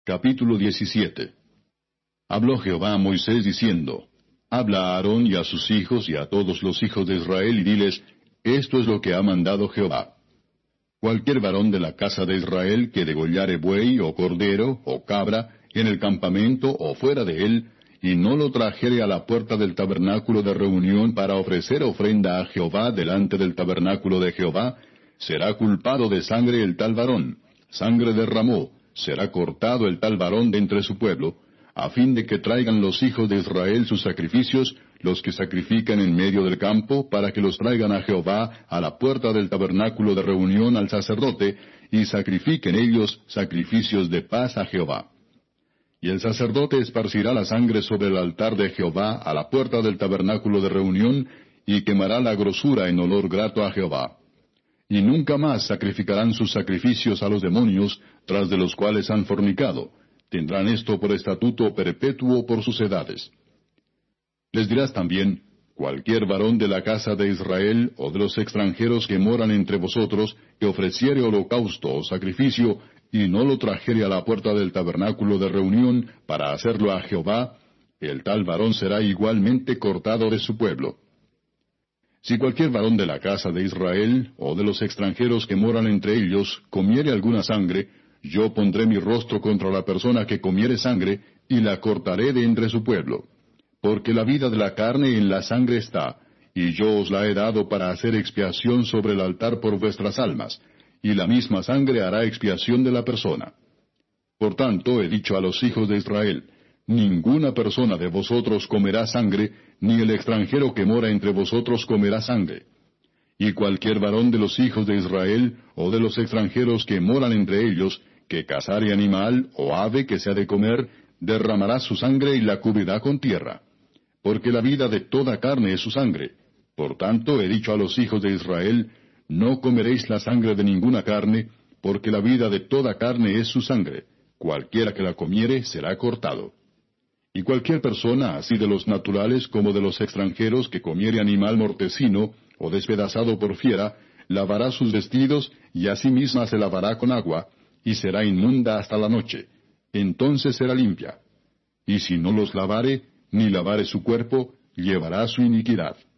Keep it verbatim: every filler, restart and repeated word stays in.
Capítulo diecisiete. Habló Jehová a Moisés diciendo, Habla a Aarón y a sus hijos y a todos los hijos de Israel, y diles, Esto es lo que ha mandado Jehová. Cualquier varón de la casa de Israel que degollare buey, o cordero, o cabra, en el campamento, o fuera de él, y no lo trajere a la puerta del tabernáculo de reunión para ofrecer ofrenda a Jehová delante del tabernáculo de Jehová, será culpado de sangre el tal varón, sangre derramó, será cortado el tal varón de entre su pueblo, a fin de que traigan los hijos de Israel sus sacrificios, los que sacrifican en medio del campo, para que los traigan a Jehová a la puerta del tabernáculo de reunión al sacerdote, y sacrifiquen ellos sacrificios de paz a Jehová. Y el sacerdote esparcirá la sangre sobre el altar de Jehová a la puerta del tabernáculo de reunión, y quemará la grosura en olor grato a Jehová. Y nunca más sacrificarán sus sacrificios a los demonios, tras de los cuales han fornicado. Tendrán esto por estatuto perpetuo por sus edades. Les dirás también, cualquier varón de la casa de Israel, o de los extranjeros que moran entre vosotros, que ofreciere holocausto o sacrificio, y no lo trajere a la puerta del tabernáculo de reunión, para hacerlo a Jehová, el tal varón será igualmente cortado de su pueblo. Si cualquier varón de la casa de Israel, o de los extranjeros que moran entre ellos, comiere alguna sangre, yo pondré mi rostro contra la persona que comiere sangre, y la cortaré de entre su pueblo. Porque la vida de la carne en la sangre está, y yo os la he dado para hacer expiación sobre el altar por vuestras almas, y la misma sangre hará expiación de la persona. Por tanto, he dicho a los hijos de Israel, ninguna persona de vosotros comerá sangre, ni el extranjero que mora entre vosotros comerá sangre. Y cualquier varón de los hijos de Israel, o de los extranjeros que moran entre ellos, que cazare animal o ave que se ha de comer, derramará su sangre y la cubrirá con tierra. Porque la vida de toda carne es su sangre. Por tanto, he dicho a los hijos de Israel, no comeréis la sangre de ninguna carne, porque la vida de toda carne es su sangre. Cualquiera que la comiere será cortado. Y cualquier persona, así de los naturales como de los extranjeros, que comiere animal mortecino, o despedazado por fiera, lavará sus vestidos, y a sí misma se lavará con agua, y será inmunda hasta la noche. Entonces será limpia. Y si no los lavare, ni lavare su cuerpo, llevará su iniquidad.